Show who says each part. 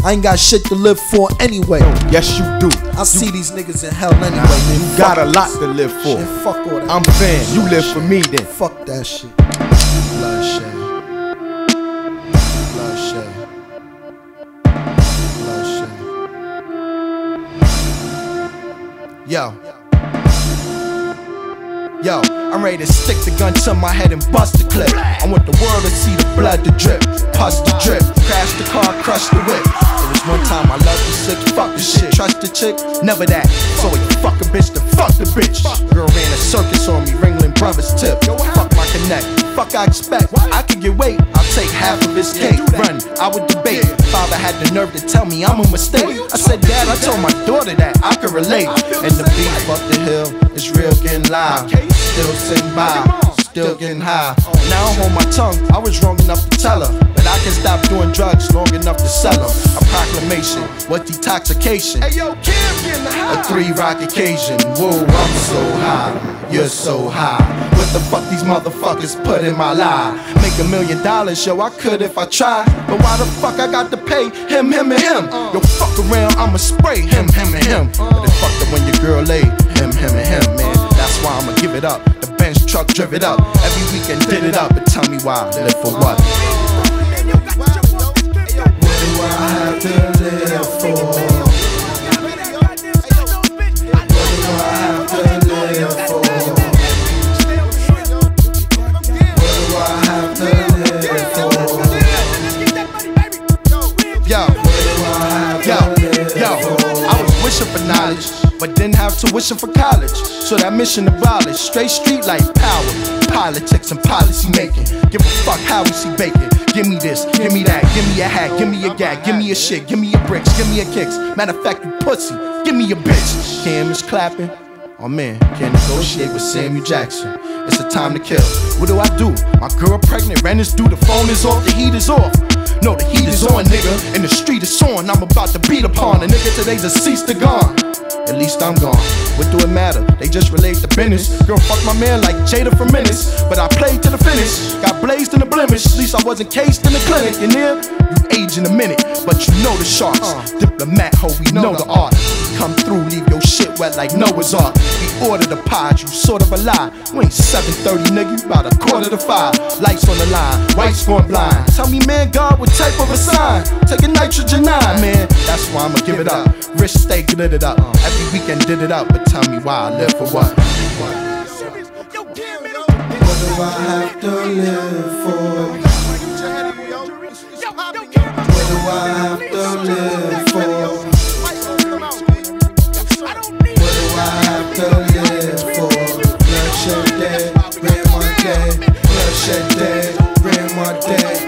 Speaker 1: I ain't got shit to live for anyway.
Speaker 2: Yes, you do.
Speaker 1: I see these niggas in hell anyway.
Speaker 2: You got a lot to live for.
Speaker 1: Shit, fuck all that.
Speaker 2: I'm saying, you live for me then.
Speaker 1: Fuck that shit. Bloodshed. Bloodshed. Bloodshed. Yo, I'm ready to stick the gun to my head and bust the clip. I want the world to see the blood to drip, pus to drip, crash the car, crush the whip. It was one time I loved the sick, fuck the shit. Trust the chick, never that. So if you fuck a bitch, then fuck the bitch. Girl ran a circus on me, Ringling Brothers tip. Fuck my connect, fuck I expect. I could get weight, I'll take half of his cake. Run, I would debate. Father had the nerve to tell me I'm a mistake. I said, Dad, I told my daughter that I could relate. And the beef up the hill is real getting live. Still sitting by, still getting high. Now I hold my tongue, I was wrong enough to tell her that I can stop doing drugs long enough to sell them. A proclamation, what detoxication? A 3-rock occasion. Whoa, I'm so high, you're so high. What the fuck these motherfuckers put in my life? Make $1 million, yo, I could if I tried. But why the fuck I got to pay him, and him? Yo, fuck around, I'ma spray him, and him. But it fucked up when your girl laid him, and him, man. That's why I'ma give it up. The Benz truck drive it up. Every weekend did it up. But tell me why I live for what? What do I have to live for? What do I have to live for? What do I have to live for? Yo, I was wishing for knowledge, but didn't have tuition for college. So that mission abolished. Straight street life power, politics and policy making. Give a fuck how we see bacon. Give me this, give me that, give me a hat, give me a gag, give me a shit, give me a bricks, give me a kicks. Matter of fact, you pussy, give me a bitch. Cam is clapping. Oh man, can't negotiate with Samuel Jackson. It's a time to kill. What do? My girl pregnant, ran this dude, the phone is off, the heat is off. No, the heat is on, nigga, and the street is on. I'm about to beat upon a nigga, today's deceased to gone. At least I'm gone. What do it matter? They just relate to business. Girl, fuck my man like Jada for minutes. But I played to the finish. Got blazed in the blemish. At least I wasn't cased in the clinic. You near? You age in a minute, but you know the sharks. Diplomat, ho, we know the art. Come through, leave your shit wet like Noah's Ark. We order the pod, you sort of a lie. We ain't 7:30, nigga, you about 4:45. Lights on the line, whites going blind. Tell me, man, God, what type of a sign? Take a nitrogen 9, man. That's why I'ma give it up. Wrist stay glittered up. Every weekend did it up, but tell me why I live for what? What do I have to live for? What do I have to live for? What do I have to live for? Bloodshed dead, grandma dead. Bloodshed dead, grandma dead.